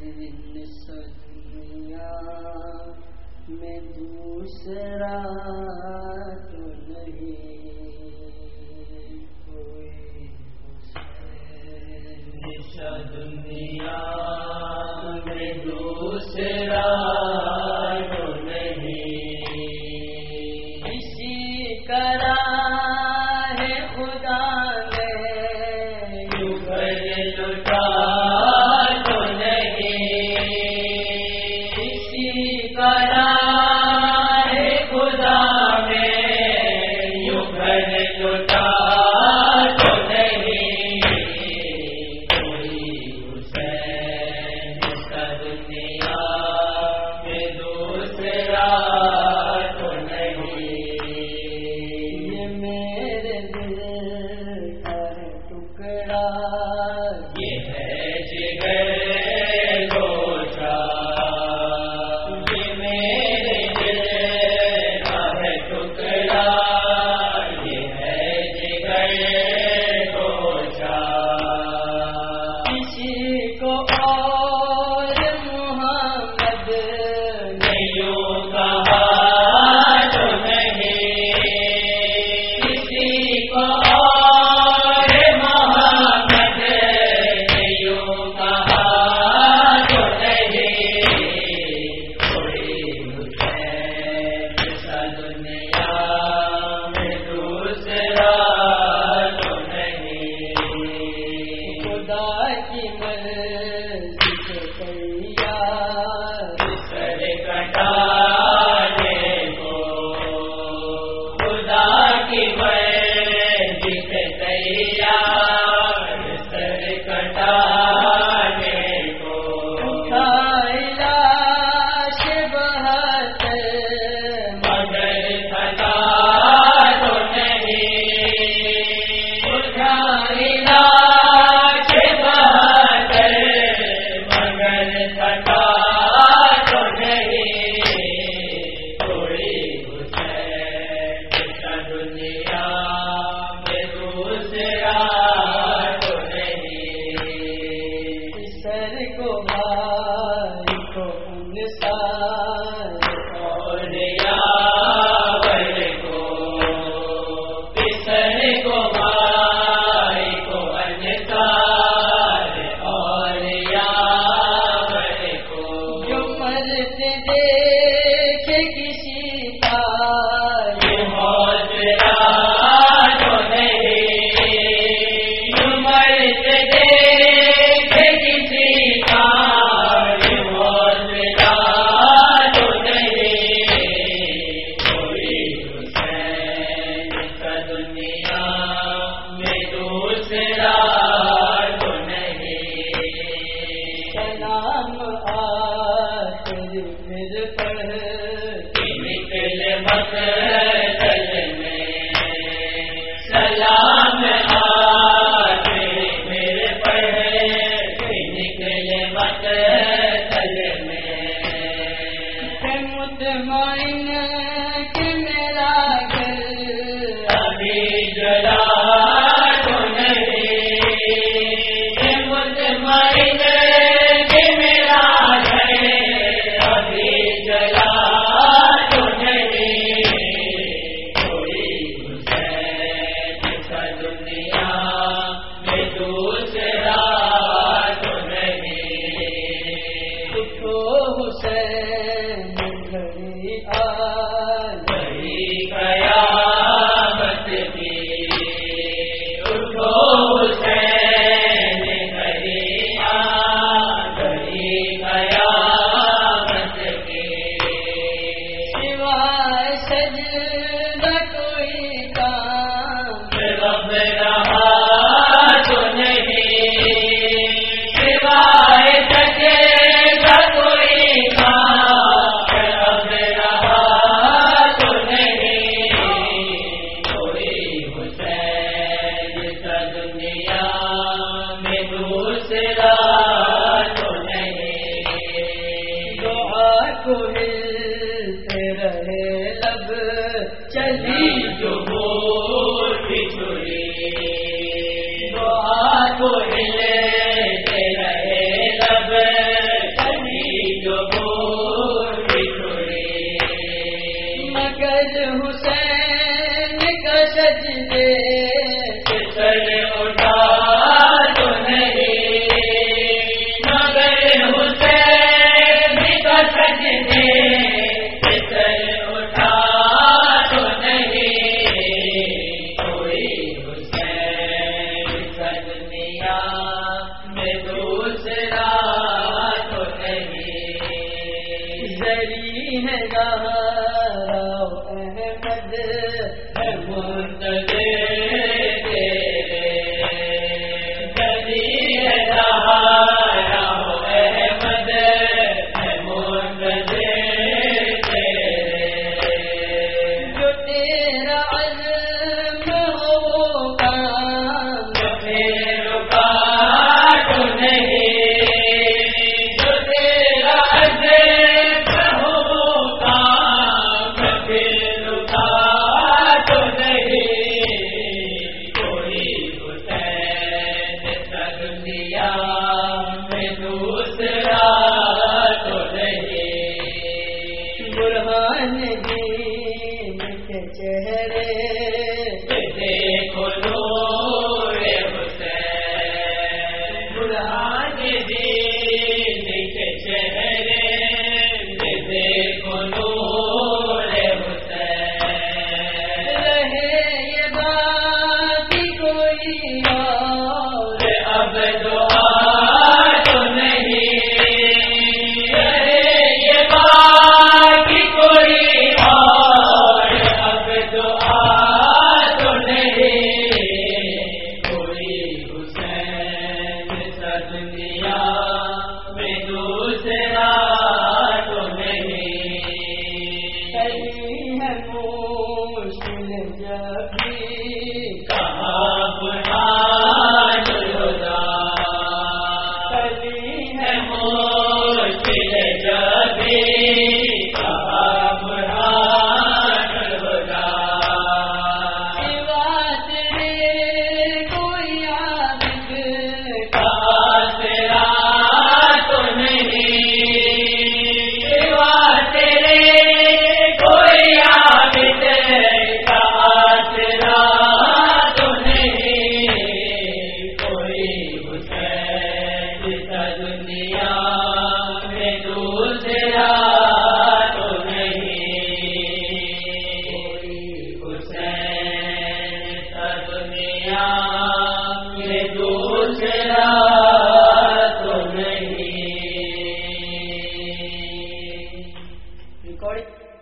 دنیا میں دوسرا تو نہیں کوئی حسین، دنیا میں دوسرا تو نہیں، اسی کرا ہے خدا نے یوں گھر لٹا تو نہیں، اسی کرا ہے خدا نے یوں گھر لٹا تو نہیں، کوئی حسین کا دنیا میں دوسرا تو نہیں، یہ میرے دل کا ٹکڑا یہ ہے جگر گوشا، یہ میرے دل کا ٹکڑا یہ ہے جگر گوشا، کسی کو اور محمد نے یوں کہا تو نہیں، کسی کو اور محمد نے یوں کہا تو نہیں، کوئی حسین سا دنیا میں دوسرا تو نہیں، خدا کی مرضی سے تیار سر کٹانے کو، خدا کی مرضی سے تیار سر کٹانے کو، اٹھائی لاش بہتر مگر تھکا تو نہیں، اٹھائی لاش بہتر دنیا میں دوسرا تو نہیں، برہان دین کے چہرے دیکھو نور حسین، برہان دین کے چہرے دیکھو نور حسین، رہے یہ باقی کوئی اور اب دعا تو نہیں، رہے یہ باقی کوئی اور اب دعا تو نہیں، کوئی حسین سا دنیا میں دوسرا تو نہیں، کہیں ہے مشکل جب بھی کہاں برہان الہدیٰ، کہیں ہے مشکل جب بھی کہاں برہان الہدیٰ، سوا تیرے کوئی عابد آسرا تو نہیں، سوا تیرے کوئی عابد کا آسرا تو نہیں، کوئی حسین سا دنیا میں دوسرا تو نہیں، کوئی حسین سا دنیا میں دوسرا تو نہیں۔ ریکارڈ